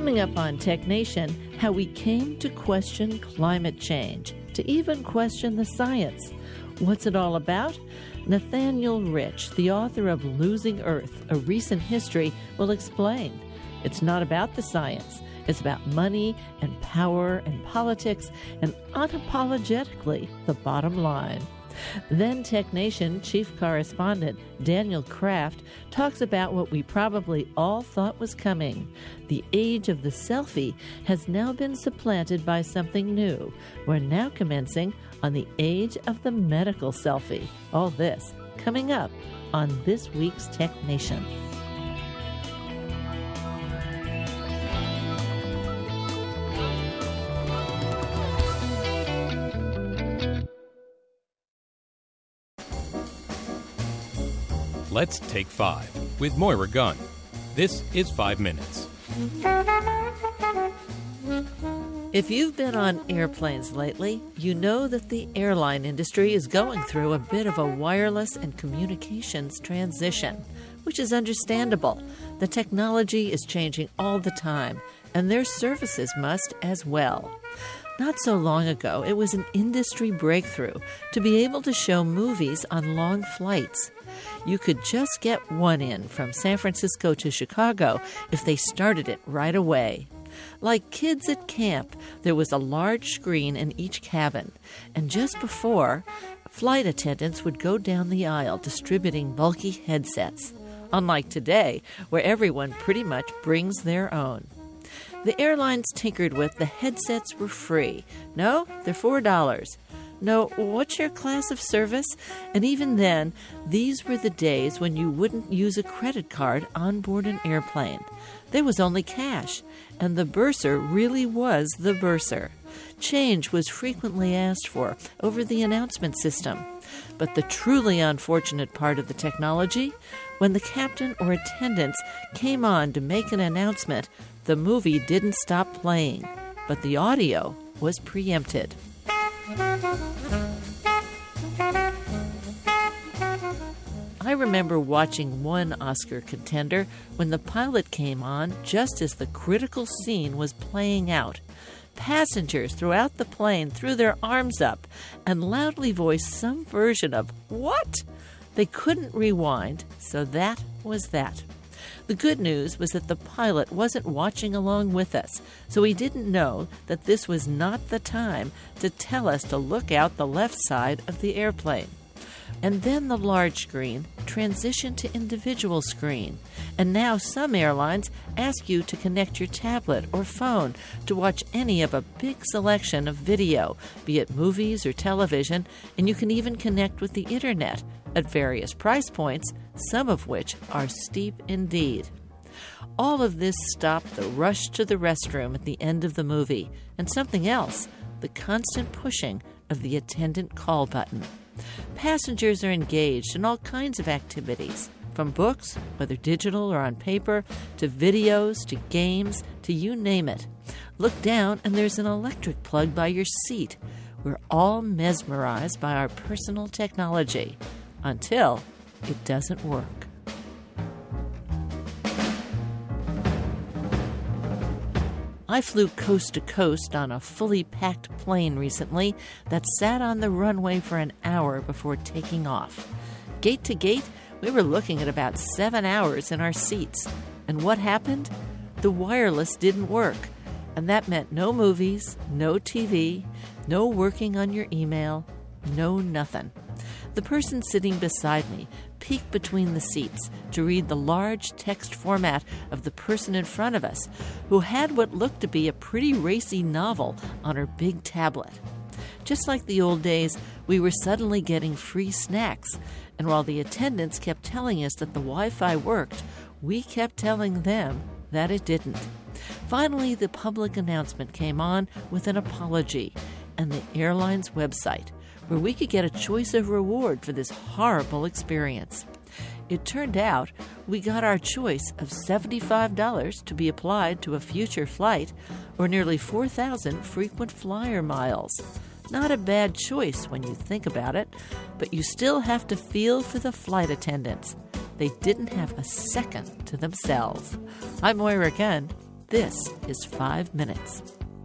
Coming up on Tech Nation, how we came to question climate change, to even question the science. What's it all about? Nathaniel Rich, the author of Losing Earth, A Recent History, will explain. It's not about the science. It's about money and power and politics and unapologetically the bottom line. Then Tech Nation chief correspondent Daniel Kraft talks about what we probably all thought was coming. The age of the selfie has now been supplanted by something new. We're now commencing on the age of the medical selfie. All this coming up on this week's Tech Nation. Let's Take 5 with Moira Gunn. This is 5 Minutes. If you've been on airplanes lately, you know that the airline industry is going through a bit of a wireless and communications transition, which is understandable. The technology is changing all the time, and their services must as well. Not so long ago, it was an industry breakthrough to be able to show movies on long flights. You could just get one in from San Francisco to Chicago if they started it right away. Like kids at camp, there was a large screen in each cabin, and just before, flight attendants would go down the aisle distributing bulky headsets. Unlike today, where everyone pretty much brings their own. The airlines tinkered with the headsets were free. No, they're $4. No, what's your class of service? And even then, these were the days when you wouldn't use a credit card on board an airplane. There was only cash, and the bursar really was the bursar. Change was frequently asked for over the announcement system. But the truly unfortunate part of the technology, when the captain or attendants came on to make an announcement, the movie didn't stop playing, but the audio was preempted. I remember watching one Oscar contender when the pilot came on just as the critical scene was playing out. Passengers throughout the plane threw their arms up and loudly voiced some version of, "What?" They couldn't rewind, so that was that. The good news was that the pilot wasn't watching along with us, so he didn't know that this was not the time to tell us to look out the left side of the airplane. And then the large screen transitioned to individual screen. And now some airlines ask you to connect your tablet or phone to watch any of a big selection of video, be it movies or television, and you can even connect with the internet at various price points, some of which are steep indeed. All of this stopped the rush to the restroom at the end of the movie, and something else, the constant pushing of the attendant call button. Passengers are engaged in all kinds of activities, from books, whether digital or on paper, to videos, to games, to you name it. Look down and there's an electric plug by your seat. We're all mesmerized by our personal technology, until it doesn't work. I flew coast to coast on a fully packed plane recently that sat on the runway for an hour before taking off. Gate to gate, we were looking at about 7 hours in our seats. And what happened? The wireless didn't work. And that meant no movies, no TV, no working on your email, no nothing. The person sitting beside me peeked between the seats to read the large text format of the person in front of us, who had what looked to be a pretty racy novel on her big tablet. Just like the old days, we were suddenly getting free snacks, and while the attendants kept telling us that the Wi-Fi worked, we kept telling them that it didn't. Finally, the public announcement came on with an apology and the airline's website, where we could get a choice of reward for this horrible experience. It turned out we got our choice of $75 to be applied to a future flight, or nearly 4,000 frequent flyer miles. Not a bad choice when you think about it, but you still have to feel for the flight attendants. They didn't have a second to themselves. I'm Moira Gunn. This is 5 Minutes.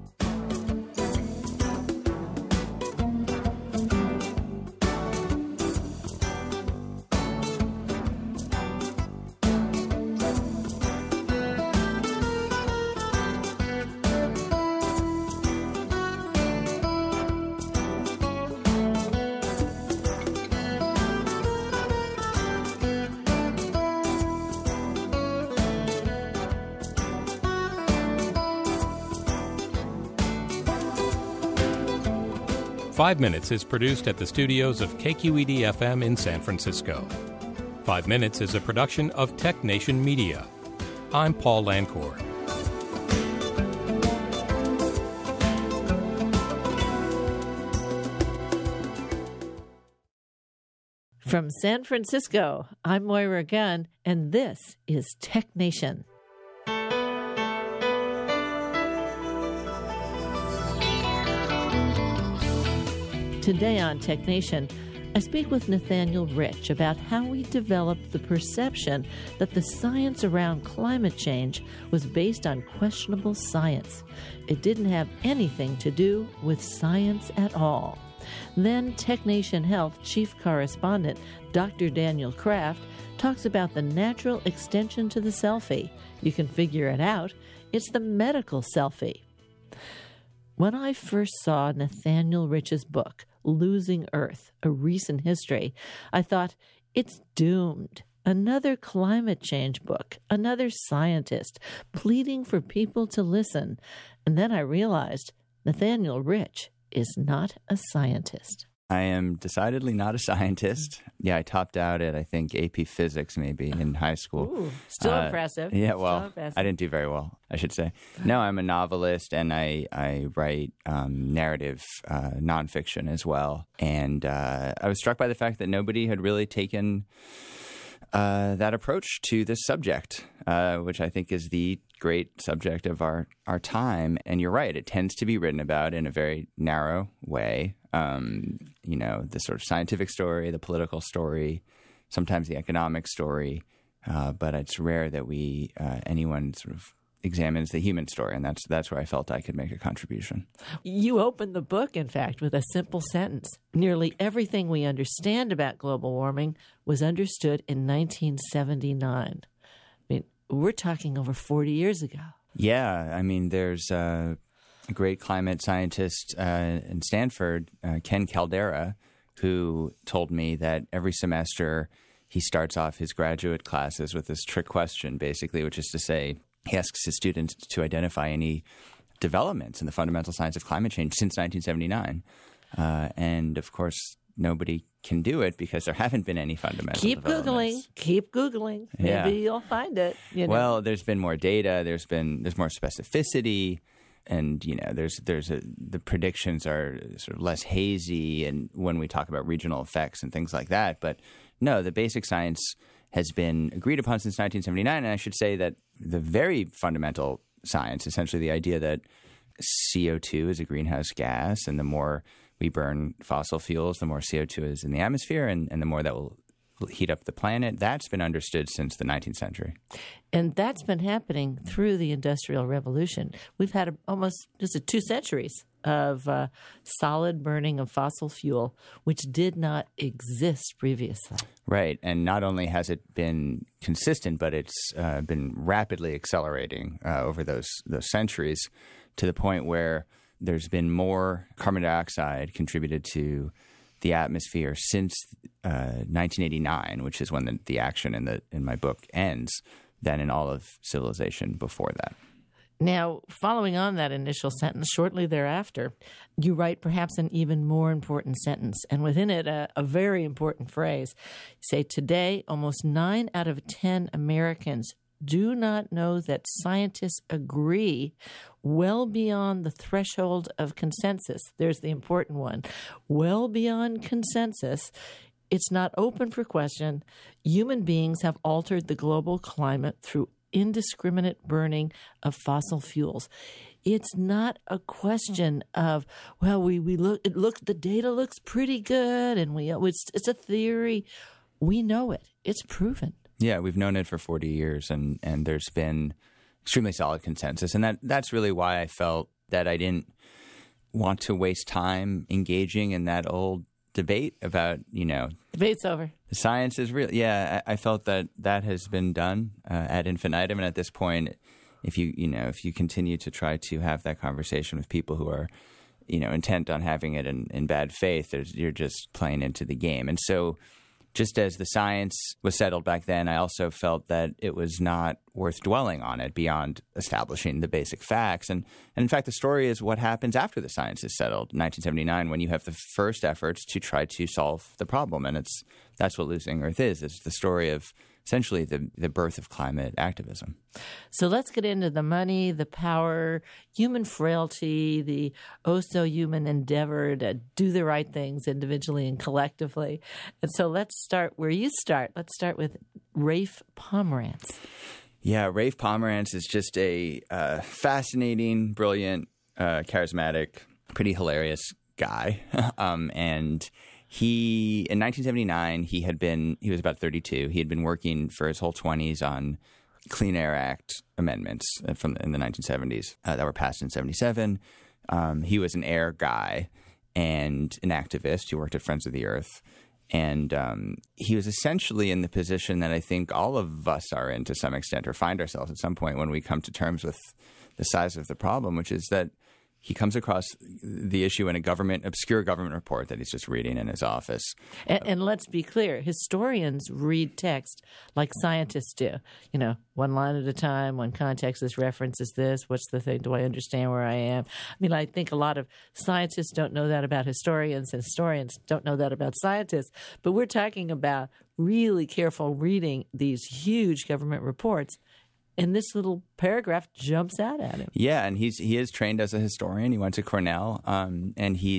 Five Minutes is produced at the studios of KQED-FM in San Francisco. 5 Minutes is a production of Tech Nation Media. I'm Paul Lancourt. From San Francisco, I'm Moira Gunn, and this is Tech Nation. Today on Tech Nation, I speak with Nathaniel Rich about how we developed the perception that the science around climate change was based on questionable science. It didn't have anything to do with science at all. Then Tech Nation Health Chief Correspondent Dr. Daniel Kraft talks about the natural extension to the selfie. You can figure it out. It's the medical selfie. When I first saw Nathaniel Rich's book, Losing Earth, A Recent History, I thought, it's doomed. Another climate change book, another scientist pleading for people to listen. And then I realized Nathaniel Rich is not a scientist. I am decidedly not a scientist. Yeah, I topped out at, I think, AP Physics maybe in high school. Ooh, still impressive. Yeah, Still well, impressive. I didn't do very well, I should say. No, I'm a novelist, and I write narrative nonfiction as well. And I was struck by the fact that nobody had really taken that approach to this subject, which I think is the great subject of our time. And you're right, it tends to be written about in a very narrow way. The sort of scientific story, the political story, sometimes the economic story. But it's rare that anyone sort of examines the human story. And that's where I felt I could make a contribution. You opened the book, in fact, with a simple sentence. Nearly everything we understand about global warming was understood in 1979. I mean, we're talking over 40 years ago. Yeah. I mean, there's a great climate scientist in Stanford, Ken Caldera, who told me that every semester he starts off his graduate classes with this trick question, basically, which is to say, he asks his students to identify any developments in the fundamental science of climate change since 1979. And, of course, nobody can do it because there haven't been any fundamental developments. Keep Googling. Maybe you'll find it. Well, there's been more data. There's more specificity. And, the predictions are sort of less hazy and when we talk about regional effects and things like that. But no, the basic science has been agreed upon since 1979. And I should say that the very fundamental science, essentially the idea that CO2 is a greenhouse gas, and the more we burn fossil fuels, the more CO2 is in the atmosphere, and the more that will heat up the planet, that's been understood since the 19th century. And that's been happening through the Industrial Revolution. We've had almost just 2 centuries of solid burning of fossil fuel, which did not exist previously. Right. And not only has it been consistent, but it's been rapidly accelerating over those centuries to the point where there's been more carbon dioxide contributed to the atmosphere since 1989, which is when the action in my book ends, than in all of civilization before that. Now, following on that initial sentence, shortly thereafter, you write perhaps an even more important sentence, and within it, a very important phrase. You say, today, almost 9 out of 10 Americans do not know that scientists agree well beyond the threshold of consensus. There's the important one. Well beyond consensus. It's not open for question. Human beings have altered the global climate through indiscriminate burning of fossil fuels. It's not a question of, well, the data looks pretty good, and it's a theory. We know it. It's proven. Yeah, we've known it for 40 years, and there's been extremely solid consensus. And that's really why I felt that I didn't want to waste time engaging in that old debate about, Debate's over. the science is real. Yeah, I felt that has been done ad infinitum. And at this point, if you continue to try to have that conversation with people who are, intent on having it in bad faith, you're just playing into the game. And so just as the science was settled back then, I also felt that it was not worth dwelling on it beyond establishing the basic facts. And in fact, the story is what happens after the science is settled in 1979, when you have the first efforts to try to solve the problem. And that's what Losing Earth is. It's the story of essentially the birth of climate activism. So let's get into the money, the power, human frailty, the oh-so-human endeavor to do the right things individually and collectively. And so let's start where you start. Let's start with Rafe Pomerantz. Yeah, Rafe Pomerantz is just a fascinating, brilliant, charismatic, pretty hilarious guy. And he, in 1979, he was about 32. He had been working for his whole 20s on Clean Air Act amendments in the 1970s that were passed in 77. He was an air guy and an activist who worked at Friends of the Earth. And he was essentially in the position that I think all of us are in to some extent, or find ourselves at some point when we come to terms with the size of the problem, which is that he comes across the issue in a obscure government report that he's just reading in his office. And let's be clear, historians read text like scientists do. One line at a time, one context, this references this, what's the thing, do I understand where I am? I mean, I think a lot of scientists don't know that about historians, and historians don't know that about scientists. But we're talking about really careful reading these huge government reports. And this little paragraph jumps out at him. Yeah, and he is trained as a historian. He went to Cornell, and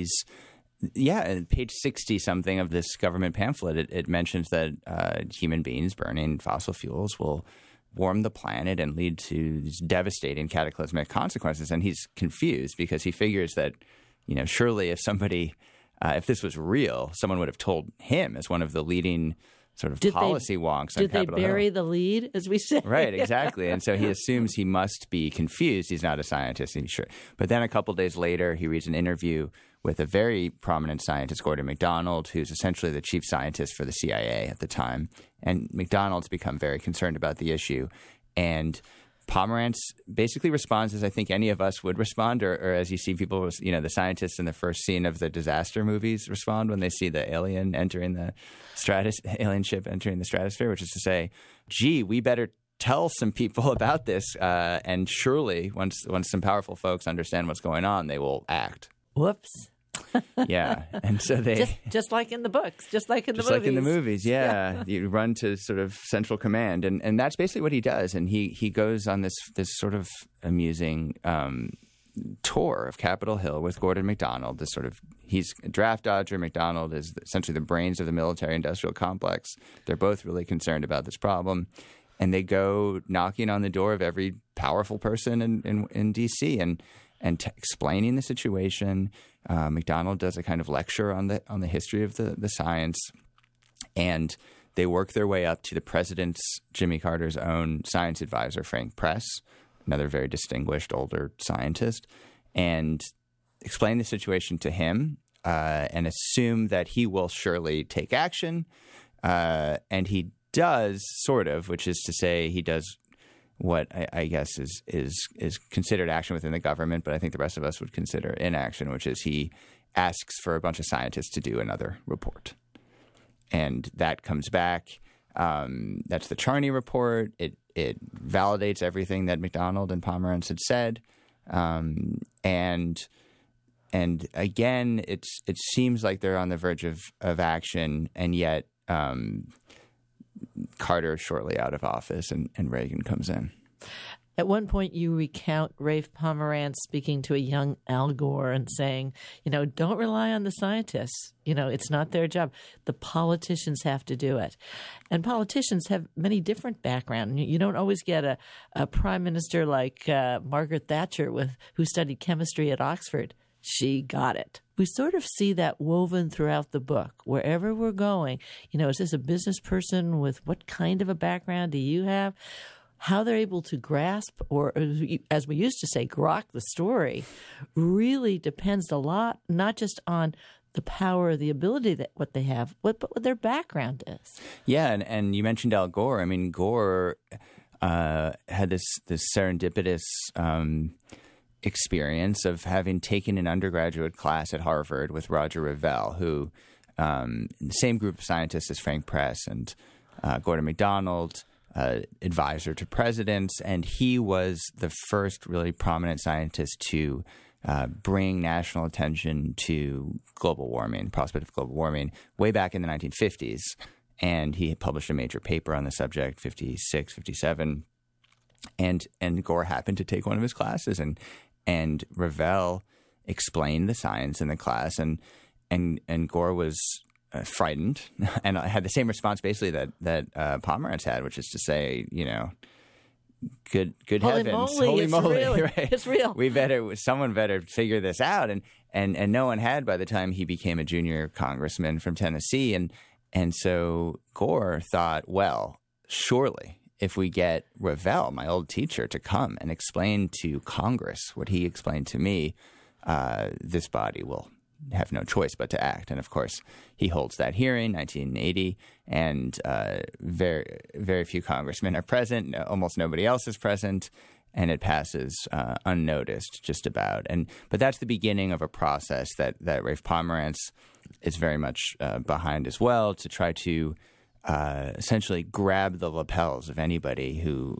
page 60-something of this government pamphlet, it mentions that human beings burning fossil fuels will warm the planet and lead to these devastating cataclysmic consequences. And he's confused because he figures that, surely if this was real, someone would have told him as one of the leading sort of policy wonks on Capitol Hill. Did they bury the lead, as we say? Right, exactly. And so he assumes he must be confused. He's not a scientist. But then a couple days later, he reads an interview with a very prominent scientist, Gordon MacDonald, who's essentially the chief scientist for the CIA at the time. And MacDonald's become very concerned about the issue. And Pomerantz basically responds as I think any of us would respond, or as you see people, the scientists in the first scene of the disaster movies respond when they see the alien entering the alien ship entering the stratosphere, which is to say, gee, we better tell some people about this, and surely once some powerful folks understand what's going on, they will act. Whoops. Yeah, and so they just like in the books, just like in the movies, yeah. You run to sort of central command, and that's basically what he does. And he goes on this sort of amusing tour of Capitol Hill with Gordon MacDonald. He's a draft dodger. MacDonald is essentially the brains of the military-industrial complex. They're both really concerned about this problem, and they go knocking on the door of every powerful person in D.C. and explaining the situation. MacDonald does a kind of lecture on the history of the science, and they work their way up to the president's, Jimmy Carter's own science advisor, Frank Press, another very distinguished older scientist, and explain the situation to him and assume that he will surely take action. And he does, sort of, which is to say he does what I guess is considered action within the government, but I think the rest of us would consider inaction, which is he asks for a bunch of scientists to do another report. And that comes back. That's the Charney report. It validates everything that MacDonald and Pomerantz had said. And again, it seems like they're on the verge of action, and yet Carter is shortly out of office, and Reagan comes in. At one point, you recount Rafe Pomerantz speaking to a young Al Gore and saying, don't rely on the scientists. It's not their job. The politicians have to do it. And politicians have many different backgrounds. You don't always get a prime minister like Margaret Thatcher who studied chemistry at Oxford. She got it. We sort of see that woven throughout the book. Wherever we're going, is this a business person with what kind of a background do you have? how they're able to grasp, or as we used to say, grok the story, really depends a lot, not just on the power or the ability that what they have, but what their background is. Yeah, and you mentioned Al Gore. I mean, Gore had this serendipitous experience of having taken an undergraduate class at Harvard with Roger Revelle, who the same group of scientists as Frank Press and Gordon MacDonald, advisor to presidents, and he was the first really prominent scientist to bring national attention to global warming, prospect of global warming, way back in the 1950s. And he published a major paper on the subject, 56, 57. And Gore happened to take one of his classes, and Revelle explained the science in the class, and Gore was frightened, and I had the same response basically that Pomerantz had, which is to say, good Holy heavens, moly, holy it's moly, real. right? It's real. Someone better figure this out, and no one had by the time he became a junior congressman from Tennessee, and so Gore thought, well, surely if we get Revelle, my old teacher, to come and explain to Congress what he explained to me, this body will have no choice but to act. And of course, he holds that hearing, 1980, and very, very few congressmen are present. Almost nobody else is present, and it passes unnoticed, just about. But that's the beginning of a process that Rafe Pomerantz is very much behind as well, to try to essentially grab the lapels of anybody who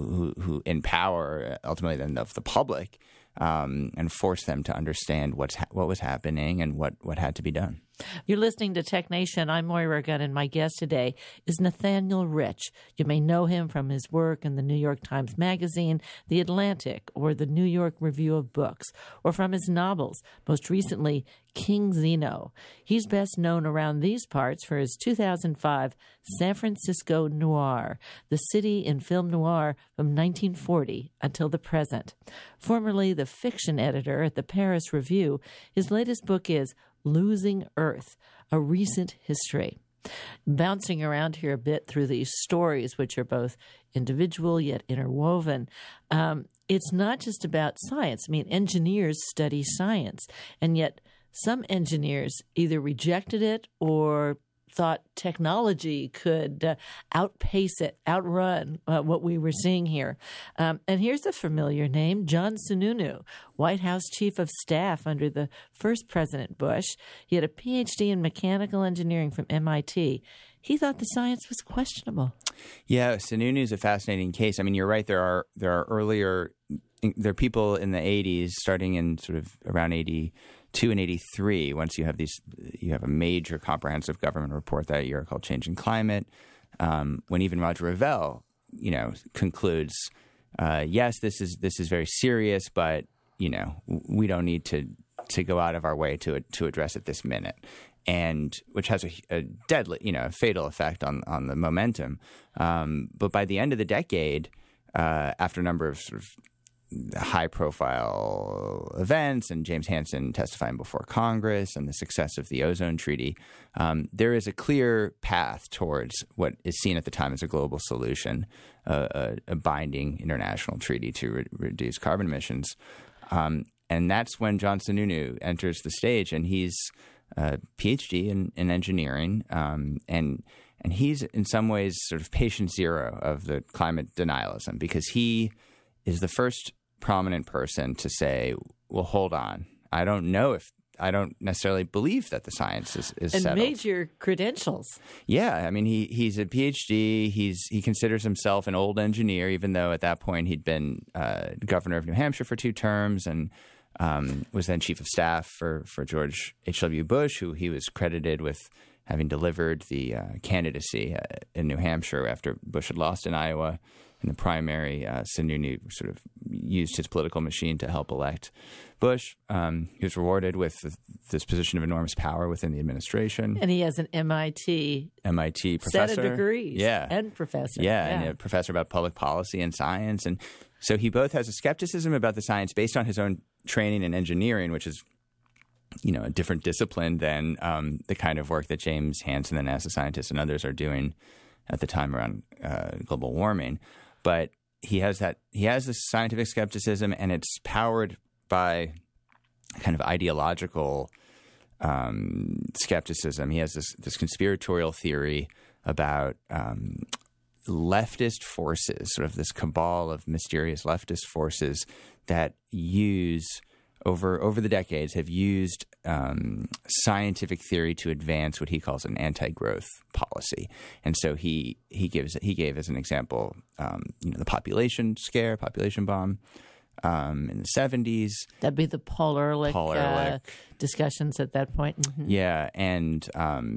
in power, ultimately then of the public, and force them to understand what was happening and what had to be done. You're listening to Tech Nation. I'm Moira Gunn, and my guest today is Nathaniel Rich. You may know him from his work in the New York Times Magazine, The Atlantic, or the New York Review of Books, or from his novels, most recently King Zeno. He's best known around these parts for his 2005 San Francisco Noir, the city in film noir from 1940 until the present. Formerly the fiction editor at the Paris Review, his latest book is Losing Earth, A Recent History. Bouncing around here a bit through these stories, which are both individual yet interwoven, it's not just about science. I mean, engineers study science, and yet some engineers either rejected it or thought technology could outpace it, outrun what we were seeing here. And here's a familiar name, John Sununu, White House Chief of Staff under the first President Bush. He had a PhD in mechanical engineering from MIT. He thought the science was questionable. Yeah, Sununu is a fascinating case. I mean, you're right. There are people in the 80s, starting in sort of around 82 and 83, once you have a major comprehensive government report that year called Changing Climate, when even Roger Revelle, concludes, yes, this is very serious, but we don't need to go out of our way to address it this minute, and which has a deadly, a fatal effect on the momentum. But by the end of the decade, after a number of sort of high-profile events and James Hansen testifying before Congress and the success of the Ozone Treaty, there is a clear path towards what is seen at the time as a global solution, a binding international treaty to reduce carbon emissions. And that's when John Sununu enters the stage, and he's a PhD in engineering, and he's in some ways sort of patient zero of the climate denialism, because he is the first prominent person to say, well, hold on. I don't necessarily believe that the science is and settled. And major credentials. Yeah. I mean, he's a PhD. He considers himself an old engineer, even though at that point he'd been governor of New Hampshire for 2 terms and was then chief of staff for George H.W. Bush, who he was credited with having delivered the candidacy in New Hampshire after Bush had lost in Iowa in the primary. Sununu sort of used his political machine to help elect Bush. He was rewarded with this position of enormous power within the administration. And he has an MIT professor. Set of degrees. Yeah. And professor. Yeah, and a professor about public policy and science. And so he both has a skepticism about the science based on his own training in engineering, which is a different discipline than the kind of work that James Hansen, the NASA scientists, and others are doing at the time around global warming. But he has this scientific skepticism, and it's powered by kind of ideological skepticism. He has this conspiratorial theory about leftist forces, sort of this cabal of mysterious leftist forces that over the decades have used scientific theory to advance what he calls an anti-growth policy. And so he gave as an example, the population bomb in the 70s. That'd be the Paul Ehrlich discussions at that point. Mm-hmm. Yeah, and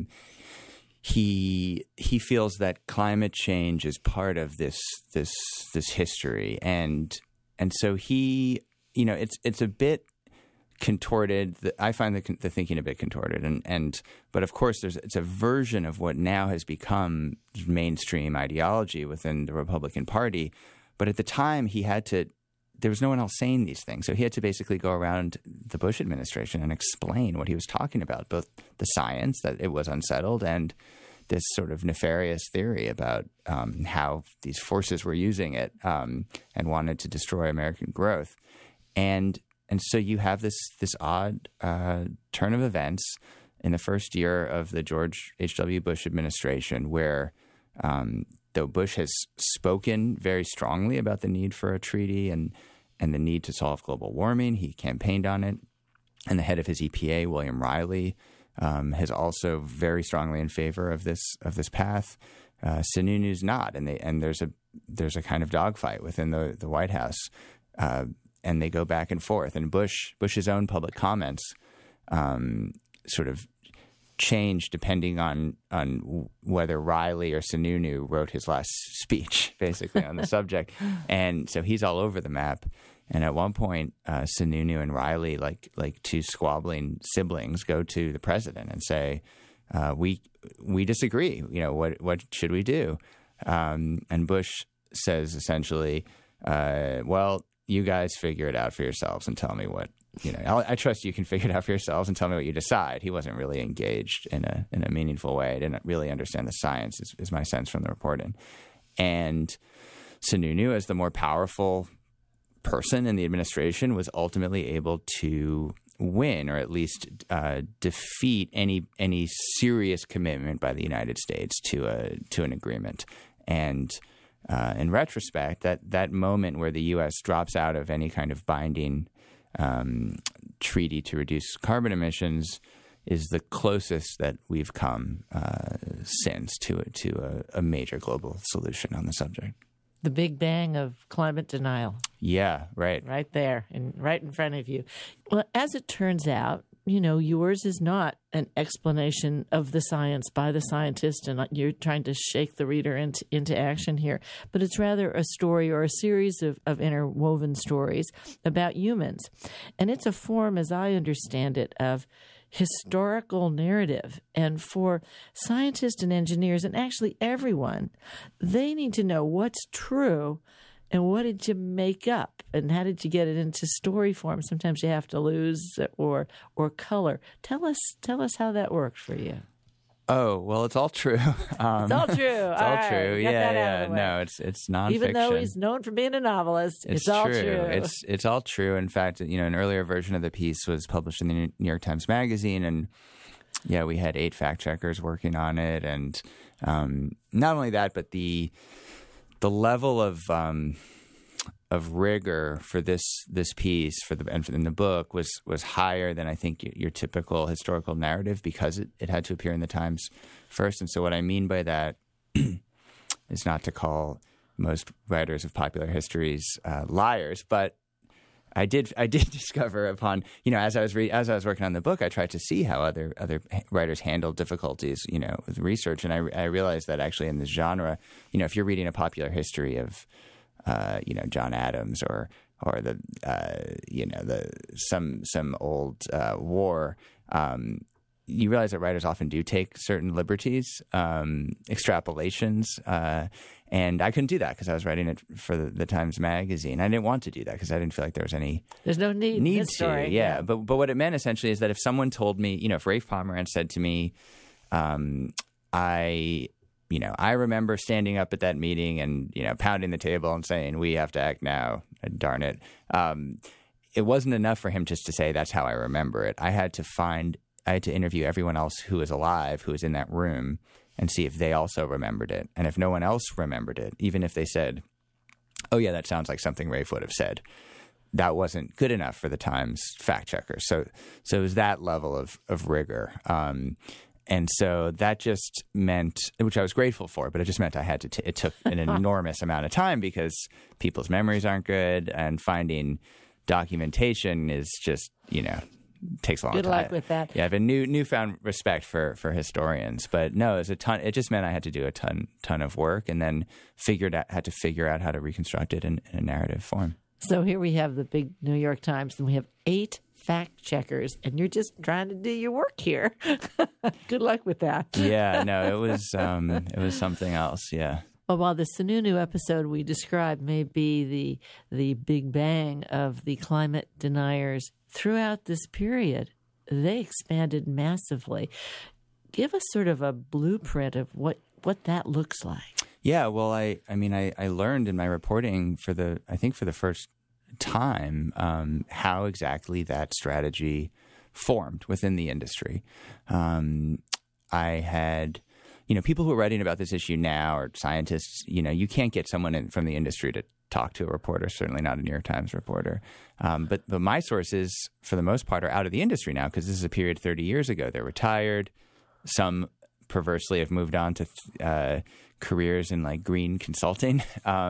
he feels that climate change is part of this history, and so he, it's a bit contorted. I find the thinking a bit contorted, but of course it's a version of what now has become mainstream ideology within the Republican Party. But at the time, there was no one else saying these things, so he had to basically go around the Bush administration and explain what he was talking about, both the science, that it was unsettled, and this sort of nefarious theory about how these forces were using it and wanted to destroy American growth. And so you have this odd turn of events in the first year of the George H.W. Bush administration, where though Bush has spoken very strongly about the need for a treaty and the need to solve global warming, he campaigned on it, and the head of his EPA, William Riley, has also very strongly in favor of this path. Sununu's not, and there's a kind of dogfight within the White House. And they go back and forth. And Bush's own public comments sort of change depending on whether Riley or Sununu wrote his last speech, basically, on the subject. And so he's all over the map. And at one point, Sununu and Riley, like two squabbling siblings, go to the president and say, "We disagree. What should we do?" And Bush says essentially, "Well, you guys figure it out for yourselves and tell me what, I trust you can figure it out for yourselves and tell me what you decide." He wasn't really engaged in a meaningful way. Didn't really understand the science, is my sense from the reporting. And Sununu, as the more powerful person in the administration, was ultimately able to win, or at least defeat any serious commitment by the United States to an agreement. And in retrospect, that moment where the U.S. drops out of any kind of binding treaty to reduce carbon emissions is the closest that we've come since to a major global solution on the subject. The Big Bang of climate denial. Yeah, right. Right there, right in front of you. Well, as it turns out, yours is not an explanation of the science by the scientist, and you're trying to shake the reader into action here. But it's rather a story, or a series of interwoven stories about humans. And it's a form, as I understand it, of historical narrative. And for scientists and engineers, and actually everyone, they need to know what's true and what did you make up, and how did you get it into story form? Sometimes you have to lose or color. Tell us how that worked for you. Oh, well, it's all true. It's all true. It's all true. Yeah. No, it's nonfiction. Even though he's known for being a novelist, it's all true. It's all true. In fact, an earlier version of the piece was published in the New York Times Magazine, and yeah, we had 8 fact checkers working on it, and not only that, but the level of rigor for this piece and in the book was higher than I think your typical historical narrative, because it had to appear in the Times first. And so what I mean by that is not to call most writers of popular histories liars, but I did discover upon as I was working on the book, I tried to see how other writers handled difficulties with research, and I realized that actually in this genre, if you're reading a popular history of John Adams or some old war, you realize that writers often do take certain liberties, extrapolations, and I couldn't do that because I was writing it for the Times Magazine. I didn't want to do that because I didn't feel like there was there's no need to. Story. Yeah. But what it meant essentially is that if someone told me, if Rafe Pomerantz said to me, I I remember standing up at that meeting and, pounding the table and saying, we have to act now, darn it. It wasn't enough for him just to say, that's how I remember it. I had to interview everyone else who was alive, who was in that room, and see if they also remembered it. And if no one else remembered it, even if they said, oh yeah, that sounds like something Rafe would have said, that wasn't good enough for the Times fact checkers. So it was that level of rigor. And so that just meant, which I was grateful for, but it just meant I had to, it took an enormous amount of time because people's memories aren't good, and finding documentation is just, takes a long time. Good luck with that. Yeah, I have a newfound respect for historians, but no, it was a ton. It just meant I had to do a ton of work, and then had to figure out how to reconstruct it in a narrative form. So here we have the big New York Times, and we have 8 fact checkers, and you're just trying to do your work here. Good luck with that. Yeah, no, it was something else. Yeah. Well, while the Sununu episode we described may be the big bang of the climate deniers, throughout this period, they expanded massively. Give us sort of a blueprint of what that looks like. Yeah, well, I learned in my reporting for the first time how exactly that strategy formed within the industry. I had, people who are writing about this issue now, or scientists, you can't get someone from the industry to talk to a reporter, certainly not a New York Times reporter. But my sources, for the most part, are out of the industry now, because this is a period 30 years ago. They're retired. Some perversely have moved on to careers in like green consulting.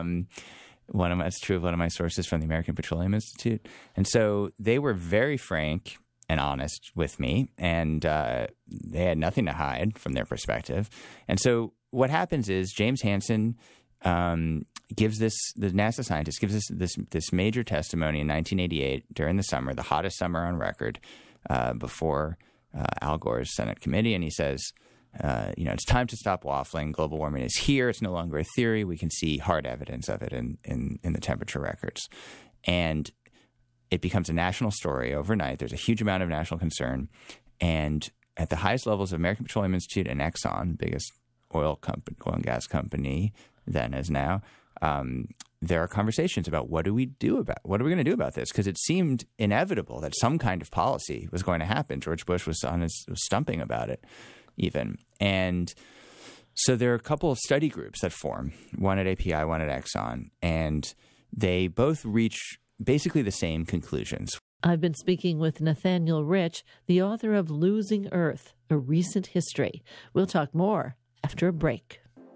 That's true of one of my sources from the American Petroleum Institute. And so they were very frank and honest with me, and they had nothing to hide from their perspective. And so what happens is James Hansen the NASA scientist gives us this major testimony in 1988 during the summer, the hottest summer on record, before Al Gore's Senate committee. And he says, it's time to stop waffling. Global warming is here. It's no longer a theory. We can see hard evidence of it in the temperature records. And it becomes a national story overnight. There's a huge amount of national concern. And at the highest levels of American Petroleum Institute and Exxon, biggest oil and gas company then as now, there are conversations about what are we going to do about this? Because it seemed inevitable that some kind of policy was going to happen. George Bush was stumping about it even. And so there are a couple of study groups that form, one at API, one at Exxon, and they both reach basically the same conclusions. I've been speaking with Nathaniel Rich, the author of Losing Earth, A Recent History. We'll talk more after a break.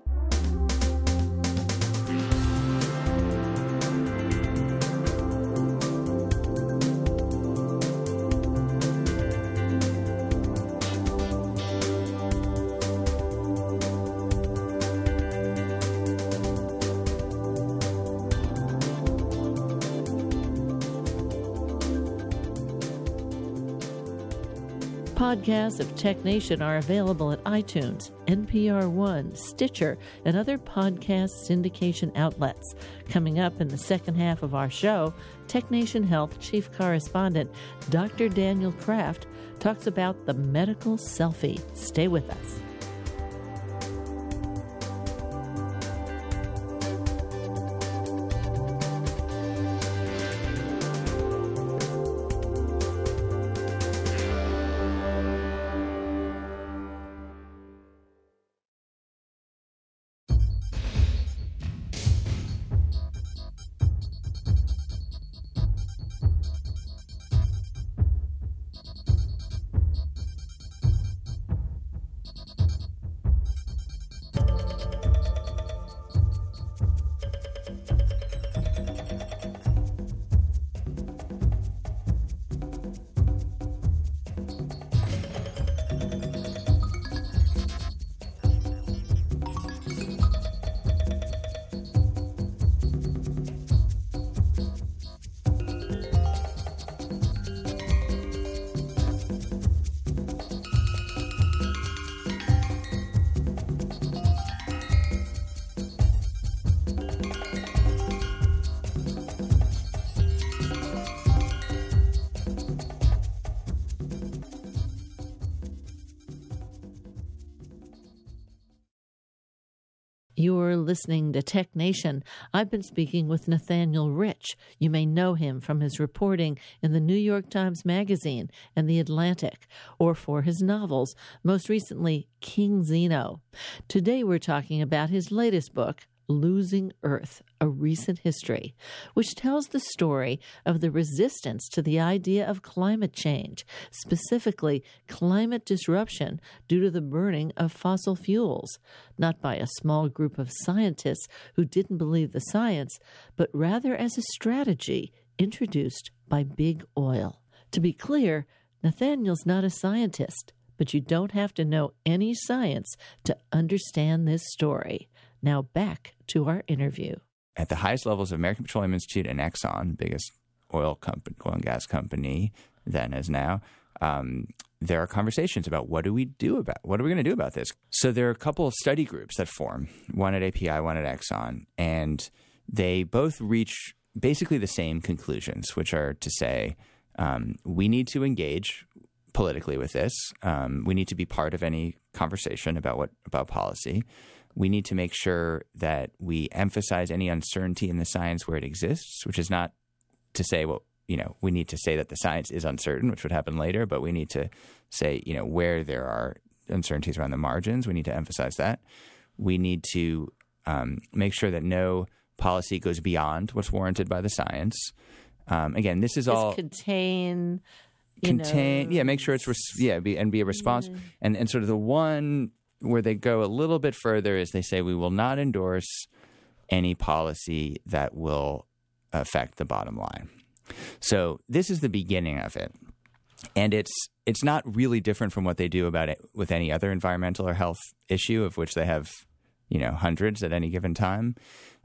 Podcasts of Tech Nation are available at iTunes, NPR One, Stitcher, and other podcast syndication outlets. Coming up in the second half of our show, Tech Nation Health Chief Correspondent Dr. Daniel Kraft talks about the medical selfie. Stay with us. You're listening to Tech Nation. I've been speaking with Nathaniel Rich. You may know him from his reporting in the New York Times Magazine and The Atlantic, or for his novels, most recently King Zeno. Today we're talking about his latest book, Losing Earth, A Recent History, which tells the story of the resistance to the idea of climate change, specifically climate disruption due to the burning of fossil fuels, not by a small group of scientists who didn't believe the science, but rather as a strategy introduced by big oil. To be clear, Nathaniel's not a scientist, but you don't have to know any science to understand this story. Now back to our interview. At the highest levels of American Petroleum Institute and Exxon, biggest oil and gas company then as now, there are conversations about what are we going to do about this? So there are a couple of study groups that form, one at API, one at Exxon, and they both reach basically the same conclusions, which are to say we need to engage politically with this. We need to be part of any conversation about policy. We need to make sure that we emphasize any uncertainty in the science where it exists, which is not to say, we need to say that the science is uncertain, which would happen later, but we need to say, where there are uncertainties around the margins, we need to emphasize that. We need to make sure that no policy goes beyond what's warranted by the science. Again, this is all make sure it's be a response. And sort of the one where they go a little bit further is they say we will not endorse any policy that will affect the bottom line. So this is the beginning of it. And it's not really different from what they do about it with any other environmental or health issue, of which they have, hundreds at any given time.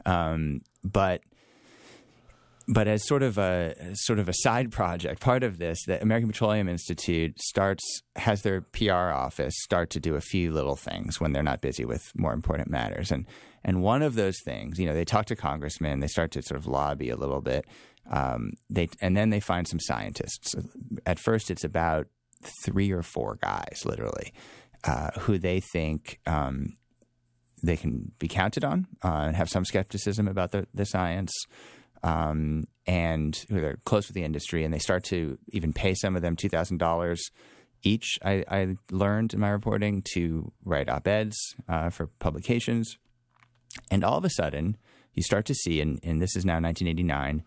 But as sort of a side project, part of this, the American Petroleum Institute has their PR office start to do a few little things when they're not busy with more important matters. And one of those things, they talk to congressmen, they start to sort of lobby a little bit, and then they find some scientists. At first, it's about 3 or 4 guys, literally, who they think they can be counted on and have some skepticism about the science. And who are close with the industry, and they start to even pay some of them $2,000 each, I learned in my reporting, to write op-eds for publications. And all of a sudden, you start to see, and this is now 1989,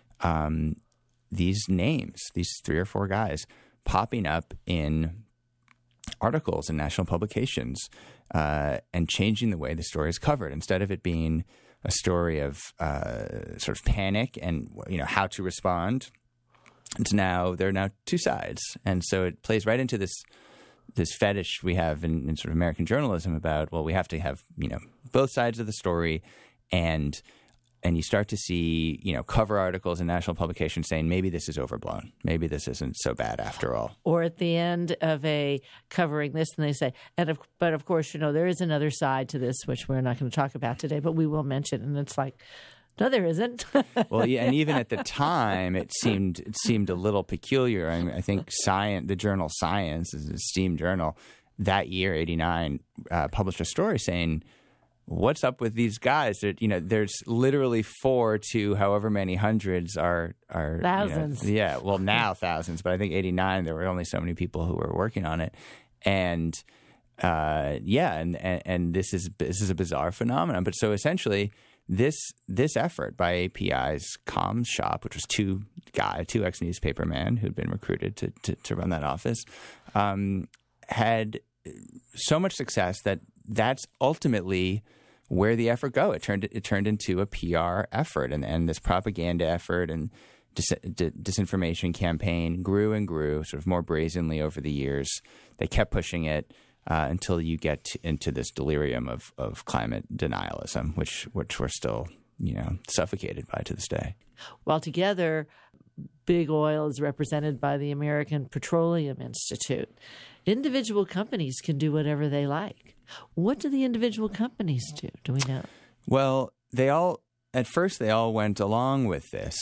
these names, these 3 or 4 guys, popping up in articles in national publications and changing the way the story is covered. Instead of it being a story of sort of panic and how to respond, there are now 2 sides, and so it plays right into this fetish we have in sort of American journalism about, well, we have to have both sides of the story, and you start to see cover articles in national publications saying maybe this is overblown, maybe this isn't so bad after all. Or at the end of a covering this, and they say, but of course, there is another side to this, which we're not going to talk about today, but we will mention. And it's like, no, there isn't. Well, yeah, and even at the time, it seemed a little peculiar. I think the journal Science, is an esteemed journal, that year, 1989, published a story saying, what's up with these guys? That there's literally 4 to however many hundreds are thousands. Now thousands, but I think 1989 there were only so many people who were working on it, and this is a bizarre phenomenon. But so essentially, this effort by API's comms shop, which was 2 ex-newspaper men who'd been recruited to run that office, had so much success that that's ultimately where the effort go. It turned into a PR effort, and this propaganda effort and disinformation campaign grew and grew sort of more brazenly over the years. They kept pushing it until you get into this delirium of climate denialism, which we're still suffocated by to this day. While together, big oil is represented by the American Petroleum Institute. Individual companies can do whatever they like. What do the individual companies do? Do we know? Well, at first they all went along with this.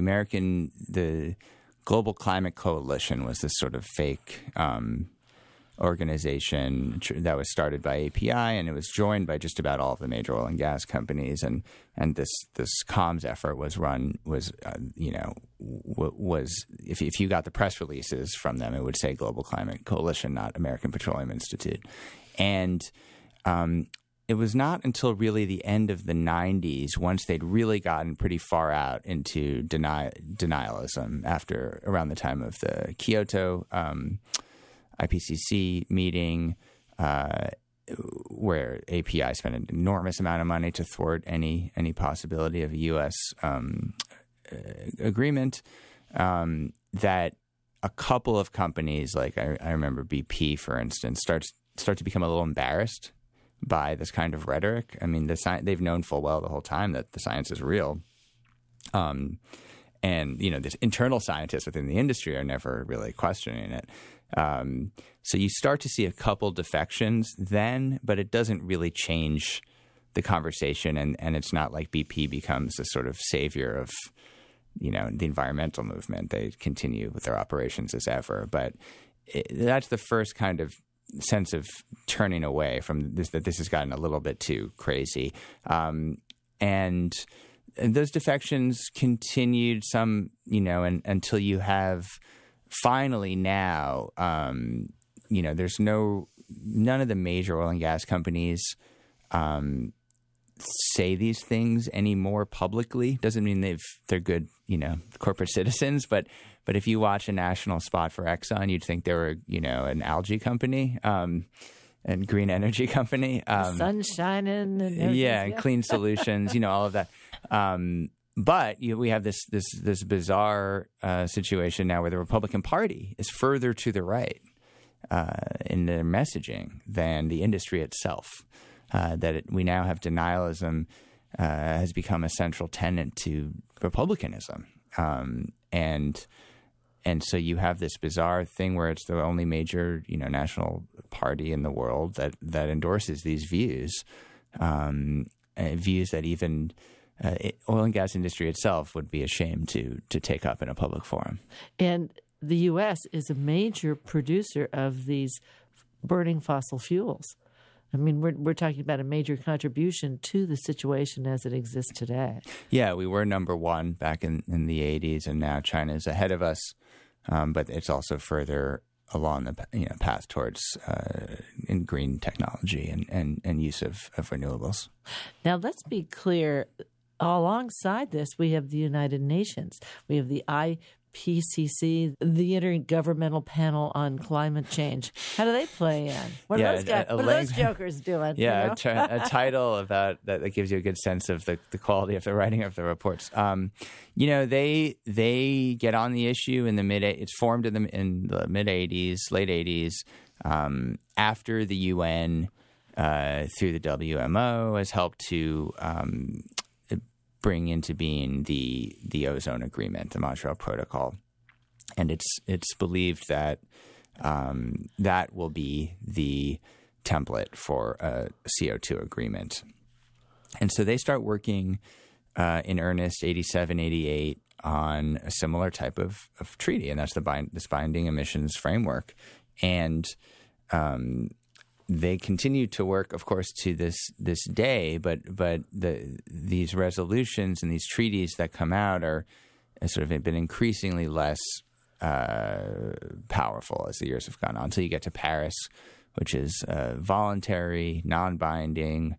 The Global Climate Coalition was this sort of fake organization that was started by API, and it was joined by just about all of the major oil and gas companies. And this comms effort was if you got the press releases from them, it would say Global Climate Coalition, not American Petroleum Institute. And it was not until really the end of the 90s, once they'd really gotten pretty far out into denialism around the time of the Kyoto IPCC meeting, where API spent an enormous amount of money to thwart any possibility of a U.S. Agreement, that a couple of companies, like I remember BP, for instance, start to become a little embarrassed by this kind of rhetoric. I mean, they've known full well the whole time that the science is real. And, this internal scientists within the industry are never really questioning it. So you start to see a couple defections then, but it doesn't really change the conversation. And it's not like BP becomes a sort of savior of, the environmental movement. They continue with their operations as ever. But that's the first kind of sense of turning away from this, that this has gotten a little bit too crazy. And those defections continued some, until you have finally now, there's none of the major oil and gas companies say these things anymore publicly. Doesn't mean they're good, corporate citizens, but if you watch a national spot for Exxon, you'd think they were, an algae company and green energy company. Sun shining. And clean solutions, all of that. But we have this bizarre situation now where the Republican Party is further to the right in their messaging than the industry itself. We now have denialism has become a central tenet to republicanism, and so you have this bizarre thing where it's the only major national party in the world that endorses these views, views that even oil and gas industry itself would be ashamed to take up in a public forum. And the U.S. is a major producer of these burning fossil fuels. I mean, we're talking about a major contribution to the situation as it exists today. Yeah, we were number one back in the 80s, and now China is ahead of us, but it's also further along the path towards in green technology and use of renewables. Now, let's be clear. Alongside this, we have the United Nations. We have the IPCC, the Intergovernmental Panel on Climate Change. How do they play in? What are those jokers doing? Yeah, a title about that gives you a good sense of the quality of the writing of the reports. They get on the issue in the it's formed in the mid 80s, late 80s, after the UN through the WMO has helped to bring into being the ozone agreement, the Montreal Protocol, and it's believed that that will be the template for a CO2 agreement. And so they start working in earnest, 87, 88, on a similar type of treaty, and that's this binding emissions framework. And they continue to work, of course, to this day, but these resolutions and these treaties that come out are sort of been increasingly less powerful as the years have gone on. Until you get to Paris, which is voluntary, non-binding.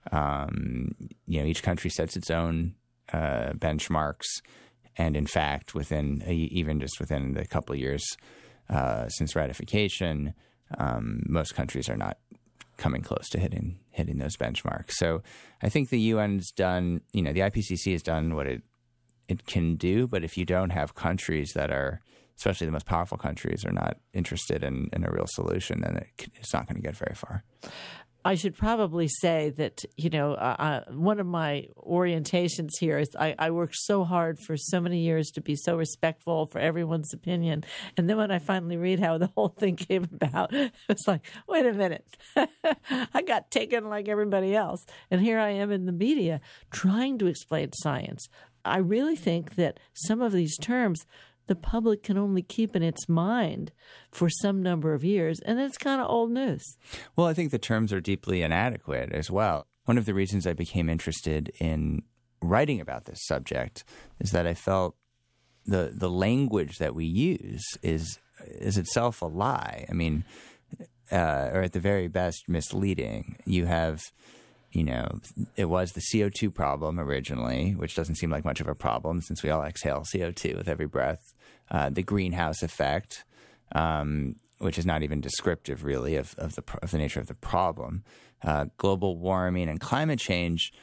Each country sets its own benchmarks, and in fact, within the couple of years since ratification, most countries are not coming close to hitting those benchmarks. So I think the UN's done, the IPCC has done what it can do, but if you don't have countries that are, especially the most powerful countries, are not interested in a real solution, then it's not going to get very far. I should probably say that, one of my orientations here is I worked so hard for so many years to be so respectful for everyone's opinion. And then when I finally read how the whole thing came about, it's like, wait a minute, I got taken like everybody else. And here I am in the media trying to explain science. I really think that some of these terms the public can only keep in its mind for some number of years, and it's kind of old news. Well, I think the terms are deeply inadequate as well. One of the reasons I became interested in writing about this subject is that I felt the language that we use is itself a lie. I mean, or at the very best, misleading. You have, it was the CO2 problem originally, which doesn't seem like much of a problem since we all exhale CO2 with every breath. The greenhouse effect, which is not even descriptive, really, of the nature of the problem. Global warming and climate change.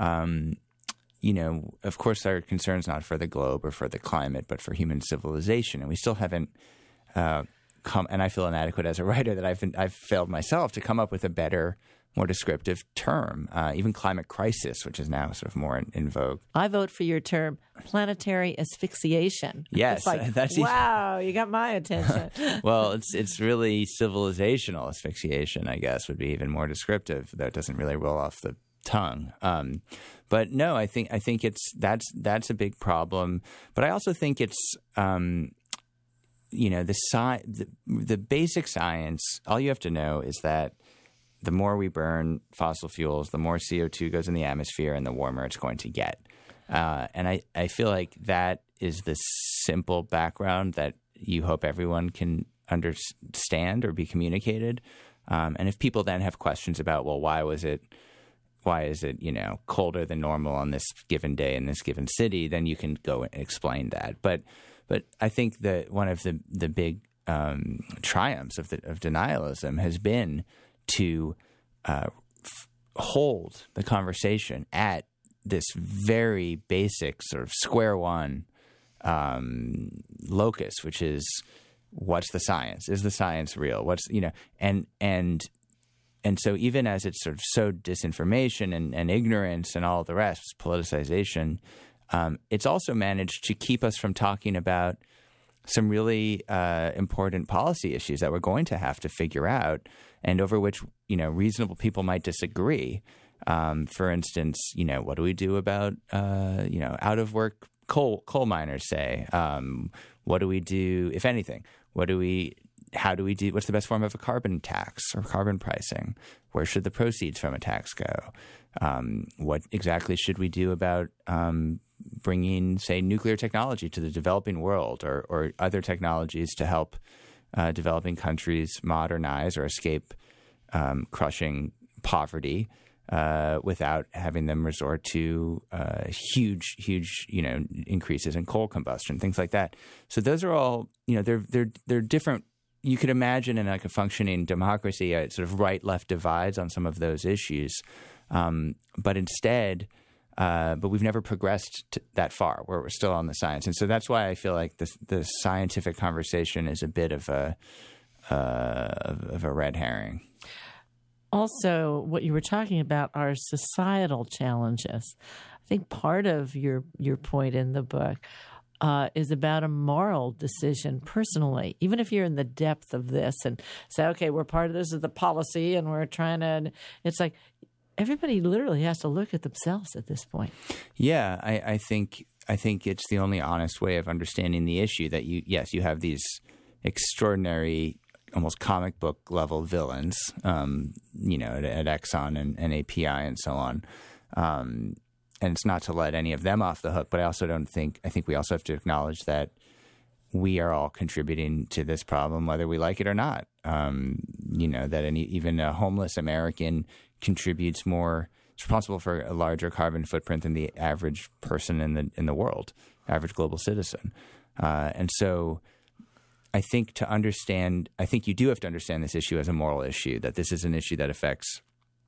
Of course, our concern is not for the globe or for the climate, but for human civilization, and we still haven't come. And I feel inadequate as a writer that I've failed myself to come up with a better, more descriptive term. Even climate crisis, which is now sort of more in vogue. I vote for your term, planetary asphyxiation. Yes, it's like, wow, you got my attention. Well, it's really civilizational asphyxiation, I guess, would be even more descriptive. Though it doesn't really roll off the tongue. But no, I think that's a big problem. But I also think it's the basic science. All you have to know is that the more we burn fossil fuels, the more CO2 goes in the atmosphere, and the warmer it's going to get. And I feel like that is the simple background that you hope everyone can understand or be communicated. And if people then have questions about, well, why is it, colder than normal on this given day in this given city, then you can go and explain that. But I think that one of the big triumphs of denialism has been to hold the conversation at this very basic sort of square one locus, which is, what's the science? Is the science real? And so even as it's sort of sowed disinformation and ignorance and all the rest, politicization, it's also managed to keep us from talking about some really important policy issues that we're going to have to figure out and over which, reasonable people might disagree. For instance, what do we do about, out of work coal miners, say? What do we do, if anything? How do we do, what's the best form of a carbon tax or carbon pricing? Where should the proceeds from a tax go? What exactly should we do about bringing, say, nuclear technology to the developing world or other technologies to help developing countries modernize or escape crushing poverty without having them resort to huge, increases in coal combustion, things like that. So those are all, they're different. You could imagine in like a functioning democracy, sort of right-left divides on some of those issues. But we've never progressed that far where we're still on the science. And so that's why I feel like the scientific conversation is a bit of a red herring. Also, what you were talking about are societal challenges. I think part of your point in the book is about a moral decision personally, even if you're in the depth of this and say, okay, we're part of this is the policy and we're trying to, it's like everybody literally has to look at themselves at this point. Yeah, I think it's the only honest way of understanding the issue that you have these extraordinary, almost comic book level villains, at Exxon and API and so on. And it's not to let any of them off the hook, but I think we also have to acknowledge that we are all contributing to this problem, whether we like it or not. That even a homeless American contributes more, is responsible for a larger carbon footprint than the average person in the world, average global citizen. And so I think you do have to understand this issue as a moral issue, that this is an issue that affects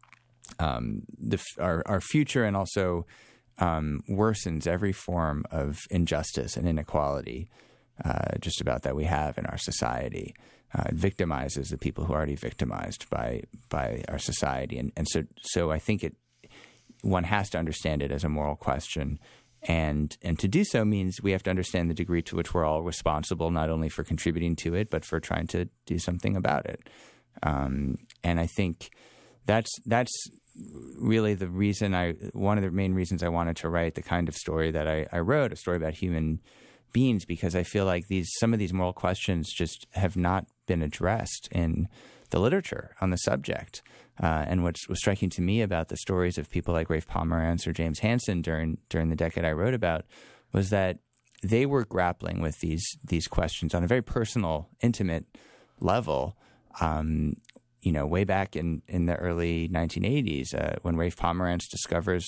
our future and also worsens every form of injustice and inequality just about that we have in our society. It victimizes the people who are already victimized by our society. And so I think one has to understand it as a moral question. And to do so means we have to understand the degree to which we're all responsible, not only for contributing to it, but for trying to do something about it. And I think that's really the reason one of the main reasons I wanted to write the kind of story that I wrote, a story about human beings, because I feel like some of these moral questions just have not been addressed in the literature on the subject. And what was striking to me about the stories of people like Rafe Pomerantz or James Hansen during the decade I wrote about was that they were grappling with these questions on a very personal, intimate level. Way back in the early 1980s, when Rafe Pomerantz discovers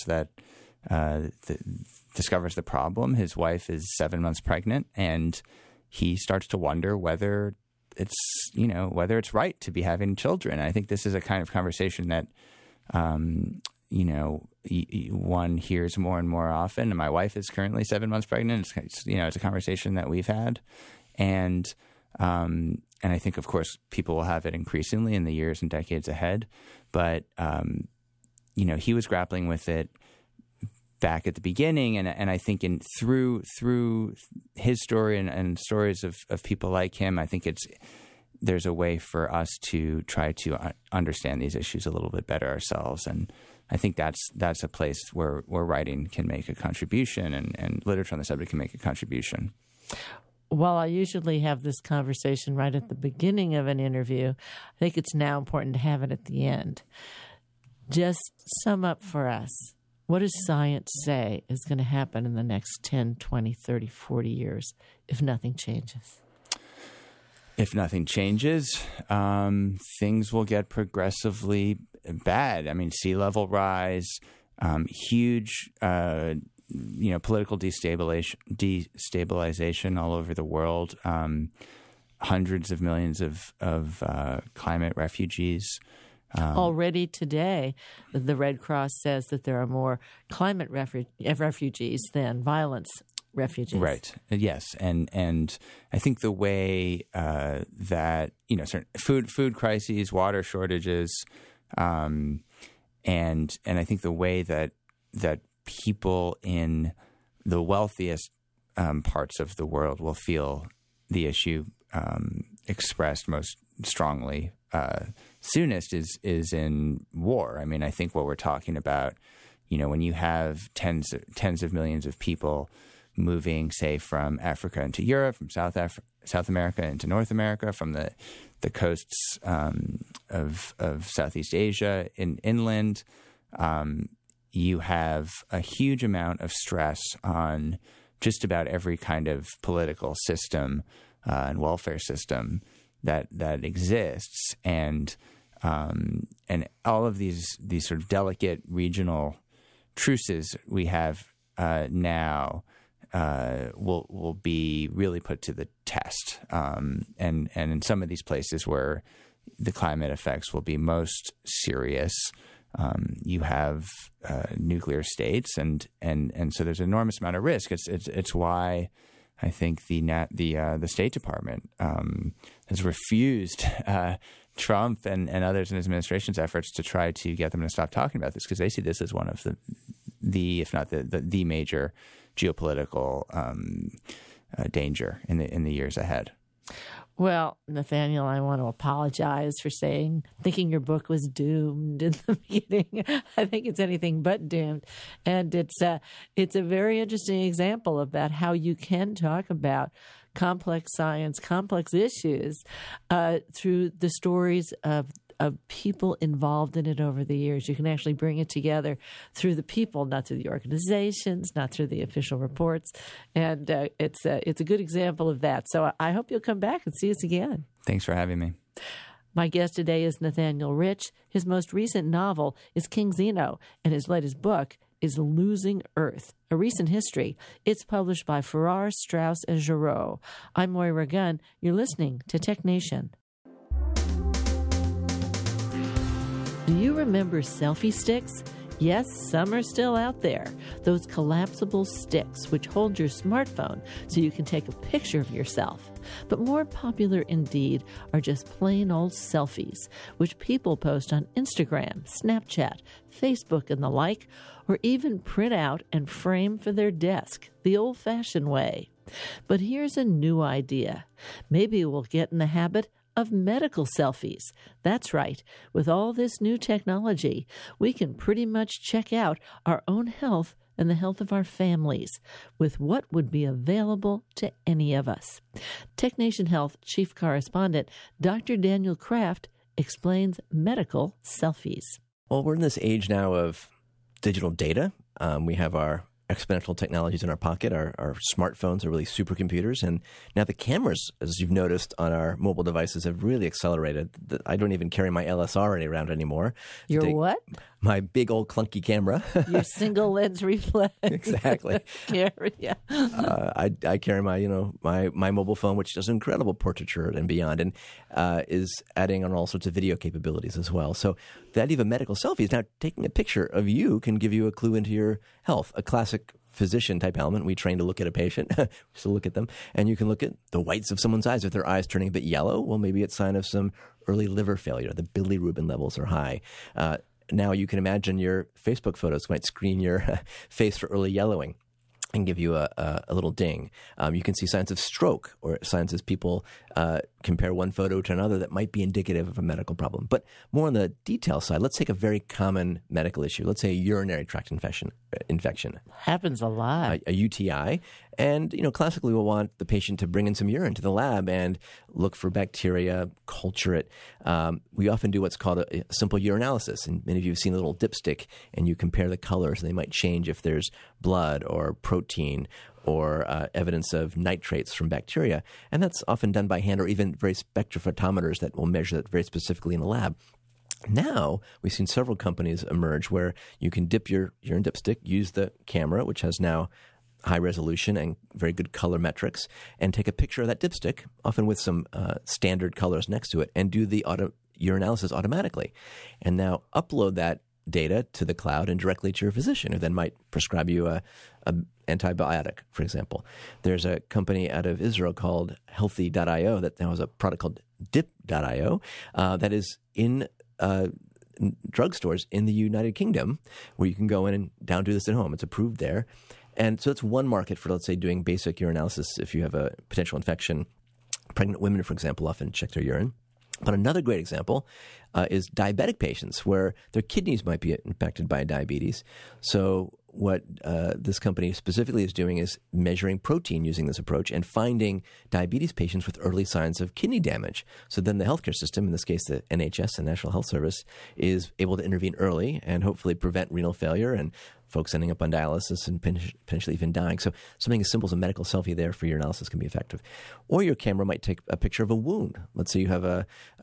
the problem, his wife is 7 months pregnant, and he starts to wonder whether it's right to be having children. I think this is a kind of conversation that, one hears more and more often. And my wife is currently 7 months pregnant. It's a conversation that we've had. And I think, of course, people will have it increasingly in the years and decades ahead. But, he was grappling with it back at the beginning. And I think through his story and stories of people like him, I think there's a way for us to try to understand these issues a little bit better ourselves. And I think that's a place where writing can make a contribution and literature on the subject can make a contribution. Well, I usually have this conversation right at the beginning of an interview. I think it's now important to have it at the end. Just sum up for us. What does science say is going to happen in the next 10, 20, 30, 40 years if nothing changes? If nothing changes, things will get progressively bad. I mean, sea level rise, huge, political destabilization all over the world, hundreds of millions of climate refugees. Already today, the Red Cross says that there are more climate refugees than violence refugees. Right. Yes. And I think the way that, certain food crises, water shortages, and I think the way that people in the wealthiest parts of the world will feel the issue expressed most strongly soonest is in war. I mean, I think what we're talking about, when you have tens of millions of people moving, say, from Africa into Europe, from South America into North America, from the coasts of Southeast Asia inland, you have a huge amount of stress on just about every kind of political system and welfare system that exists, and all of these sort of delicate regional truces we have now will be really put to the test, and in some of these places where the climate effects will be most serious, you have nuclear states, and so there's an enormous amount of risk. It's why I think the State Department has refused Trump and others in his administration's efforts to try to get them to stop talking about this, because they see this as one of the if not the major geopolitical danger in the years ahead. Well, Nathaniel, I want to apologize for thinking your book was doomed in the beginning. I think it's anything but doomed. And it's a very interesting example about how you can talk about complex science, complex issues through the stories of people involved in it over the years. You can actually bring it together through the people, not through the organizations, not through the official reports. And it's a good example of that. So I hope you'll come back and see us again. Thanks for having me. My guest today is Nathaniel Rich. His most recent novel is King Zeno, and his latest book is Losing Earth, A Recent History. It's published by Farrar, Straus, and Giroux. I'm Moira Gunn. You're listening to Tech Nation. Do you remember selfie sticks? Yes, some are still out there. Those collapsible sticks which hold your smartphone so you can take a picture of yourself. But more popular indeed are just plain old selfies, which people post on Instagram, Snapchat, Facebook, and the like, or even print out and frame for their desk, the old-fashioned way. But here's a new idea. Maybe we'll get in the habit of medical selfies. That's right. With all this new technology, we can pretty much check out our own health and the health of our families with what would be available to any of us. TechNation Health Chief Correspondent Dr. Daniel Kraft explains medical selfies. Well, we're in this age now of digital data. We have our exponential technologies in our pocket. Our smartphones are really supercomputers. And now the cameras, as you've noticed on our mobile devices, have really accelerated. I don't even carry my LSR around anymore. Your what? My big old clunky camera. Your single lens reflex. Exactly. Yeah. I carry my mobile phone, which does incredible portraiture and beyond, and is adding on all sorts of video capabilities as well. So the idea of a medical selfie is now taking a picture of you can give you a clue into your health. A classic physician-type element. We train to look at a patient, just to look at them, and you can look at the whites of someone's eyes. If their eyes turning a bit yellow, well, maybe it's a sign of some early liver failure. The bilirubin levels are high. Now you can imagine your Facebook photos might screen your face for early yellowing and give you a little ding. You can see signs of stroke or signs as people compare one photo to another that might be indicative of a medical problem. But more on the detail side, let's take a very common medical issue. Let's say a urinary tract infection. Happens a lot. A UTI. And, classically we'll want the patient to bring in some urine to the lab and look for bacteria, culture it. We often do what's called a simple urinalysis. And many of you have seen a little dipstick, and you compare the colors, and they might change if there's blood or protein or evidence of nitrates from bacteria. And that's often done by hand or even very spectrophotometers that will measure that very specifically in the lab. Now, we've seen several companies emerge where you can dip your urine dipstick, use the camera, which has now high resolution and very good color metrics, and take a picture of that dipstick, often with some standard colors next to it, and do the urinalysis automatically. And now upload that data to the cloud and directly to your physician, who then might prescribe you a antibiotic, for example. There's a company out of Israel called Healthy.io that now has a product called Dip.io that is in drugstores in the United Kingdom, where you can go in and do this at home. It's approved there. And so it's one market for, let's say, doing basic urinalysis if you have a potential infection. Pregnant women, for example, often check their urine. But another great example is diabetic patients where their kidneys might be impacted by diabetes. So what this company specifically is doing is measuring protein using this approach and finding diabetes patients with early signs of kidney damage. So then the healthcare system, in this case the NHS, the National Health Service, is able to intervene early and hopefully prevent renal failure and folks ending up on dialysis and potentially even dying. So something as simple as a medical selfie there for your analysis can be effective. Or your camera might take a picture of a wound. Let's say you have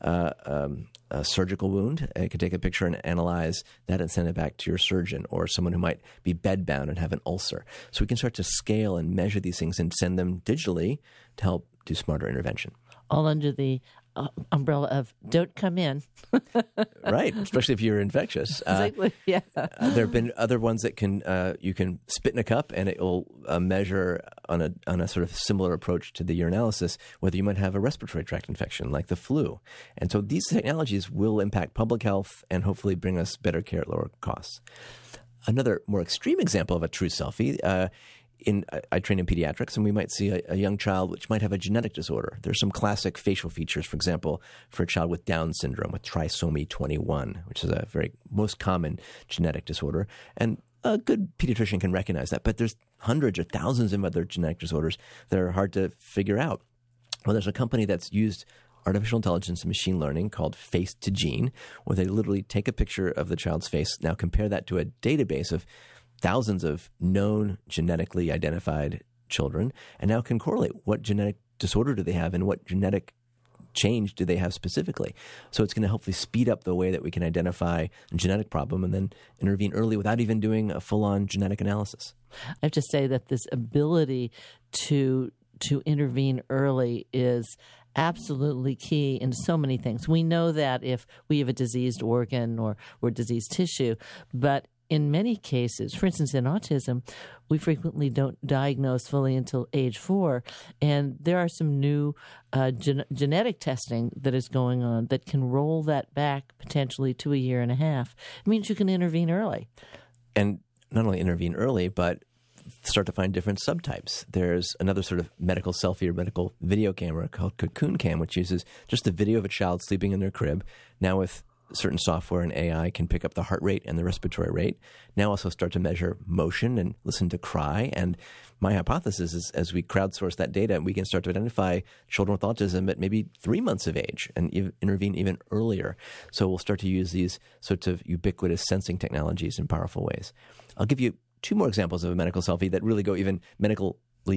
a surgical wound. It could take a picture and analyze that and send it back to your surgeon, or someone who might be bedbound and have an ulcer. So we can start to scale and measure these things and send them digitally to help do smarter intervention. All under the umbrella of don't come in. Right, especially if you're infectious. Exactly. Yeah. There have been other ones that you can spit in a cup and it will measure on a sort of similar approach to the urinalysis whether you might have a respiratory tract infection like the flu. And so these technologies will impact public health and hopefully bring us better care at lower costs. Another more extreme example of a true selfie. I train in pediatrics, and we might see a young child which might have a genetic disorder. There's some classic facial features, for example, for a child with Down syndrome, with trisomy 21, which is a very most common genetic disorder. And a good pediatrician can recognize that. But there's hundreds or thousands of other genetic disorders that are hard to figure out. Well, there's a company that's used artificial intelligence and machine learning called Face2Gene, where they literally take a picture of the child's face, now compare that to a database of thousands of known genetically identified children, and now can correlate what genetic disorder do they have and what genetic change do they have specifically. So it's going to hopefully speed up the way that we can identify a genetic problem and then intervene early without even doing a full-on genetic analysis. I have to say that this ability to intervene early is absolutely key in so many things. We know that if we have a diseased organ or diseased tissue, but in many cases, for instance, in autism, we frequently don't diagnose fully until age 4. And there are some new genetic testing that is going on that can roll that back potentially to a year and a half. It means you can intervene early. And not only intervene early, but start to find different subtypes. There's another sort of medical selfie or medical video camera called Cocoon Cam, which uses just the video of a child sleeping in their crib, now with certain software and AI can pick up the heart rate and the respiratory rate. Now also start to measure motion and listen to cry. And my hypothesis is as we crowdsource that data, we can start to identify children with autism at maybe 3 months of age and intervene even earlier. So we'll start to use these sorts of ubiquitous sensing technologies in powerful ways. I'll give you 2 more examples of a medical selfie that really go even medically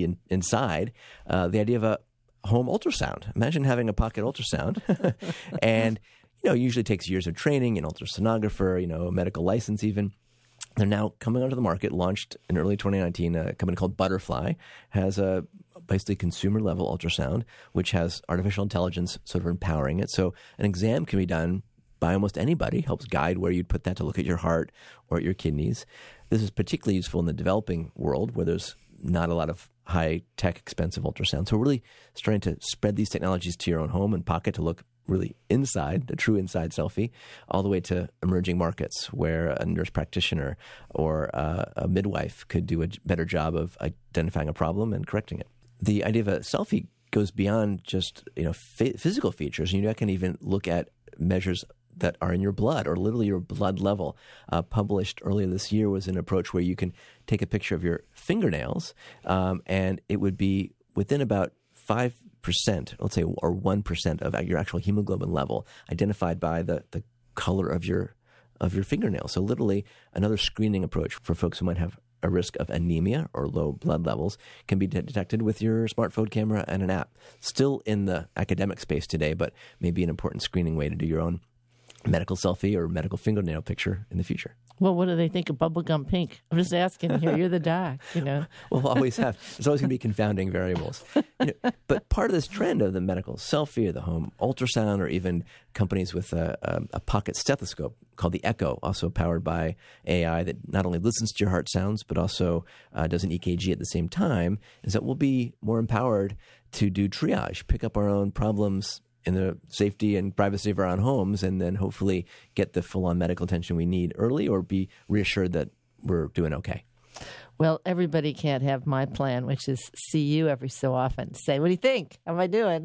inside. The idea of a home ultrasound. Imagine having a pocket ultrasound. And, it usually takes years of training, an ultrasonographer, a medical license even. They're now coming onto the market, launched in early 2019. A company called Butterfly has a basically consumer-level ultrasound, which has artificial intelligence sort of empowering it. So an exam can be done by almost anybody, helps guide where you'd put that to look at your heart or at your kidneys. This is particularly useful in the developing world where there's not a lot of high-tech, expensive ultrasound. So we're really starting to spread these technologies to your own home and pocket to look really inside, a true inside selfie, all the way to emerging markets where a nurse practitioner or a midwife could do a better job of identifying a problem and correcting it. The idea of a selfie goes beyond just physical features. You can even look at measures that are in your blood or literally your blood level. Published earlier this year was an approach where you can take a picture of your fingernails and it would be within about 5%, let's say, or 1% of your actual hemoglobin level identified by the color of your fingernails. So literally another screening approach for folks who might have a risk of anemia or low blood levels can be detected with your smartphone camera and an app. Still in the academic space today, but maybe an important screening way to do your own medical selfie or medical fingernail picture in the future. Well, what do they think of bubblegum pink? I'm just asking here. You're the doc, Well, we'll always have. There's always going to be confounding variables. But part of this trend of the medical selfie or the home ultrasound or even companies with a pocket stethoscope called the Echo, also powered by AI that not only listens to your heart sounds but also does an EKG at the same time, is that we'll be more empowered to do triage, pick up our own problems in the safety and privacy of our own homes, and then hopefully get the full-on medical attention we need early or be reassured that we're doing okay. Well, everybody can't have my plan, which is see you every so often. Say, what do you think? How am I doing?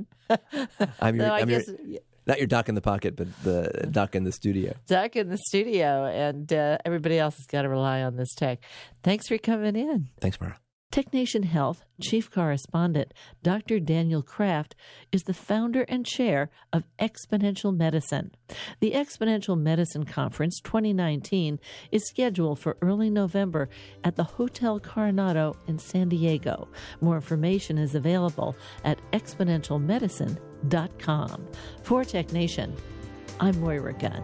Not your doc in the pocket, but the doc in the studio. Doc in the studio, and everybody else has got to rely on this tech. Thanks for coming in. Thanks, Mara. TechNation Health Chief Correspondent Dr. Daniel Kraft is the founder and chair of Exponential Medicine. The Exponential Medicine Conference 2019 is scheduled for early November at the Hotel Coronado in San Diego. More information is available at exponentialmedicine.com. For TechNation, I'm Moira Gunn.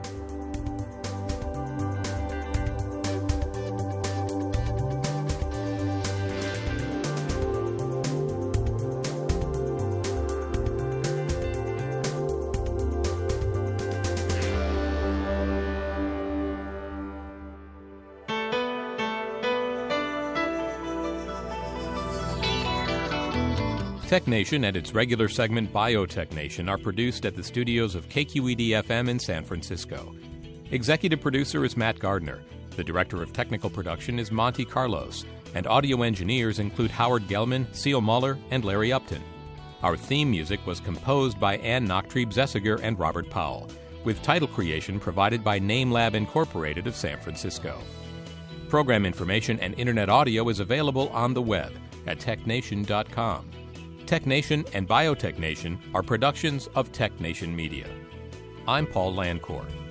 TechNation and its regular segment BioTechNation are produced at the studios of KQED-FM in San Francisco. Executive producer is Matt Gardner. The director of technical production is Monty Carlos. And audio engineers include Howard Gelman, Seal Muller, and Larry Upton. Our theme music was composed by Ann Nachtrieb-Zessiger and Robert Powell, with title creation provided by NameLab Incorporated of San Francisco. Program information and internet audio is available on the web at technation.com. TechNation and BioTechNation are productions of TechNation Media. I'm Paul Landcore.